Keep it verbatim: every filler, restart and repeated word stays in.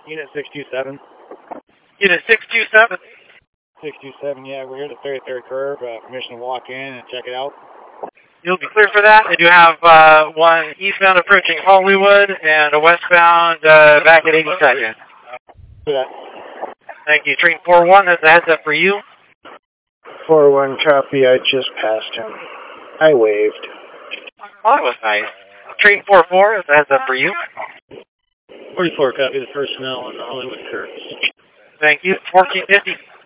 Unit six two seven. Unit six two seven. six two seven, yeah, we're here at the thirty-third curve. Uh, permission to walk in and check it out. You'll be clear for that. I do have uh, one eastbound approaching Hollywood and a westbound uh, back at eighty-second. For that. Thank you. Train four one, that's a heads up for you. four one, copy. I just passed him. I waved. Oh, that was nice. Train four four, that's a heads up for you. forty-four, copy the personnel on the Hollywood curves. Thank you. fourteen fifty.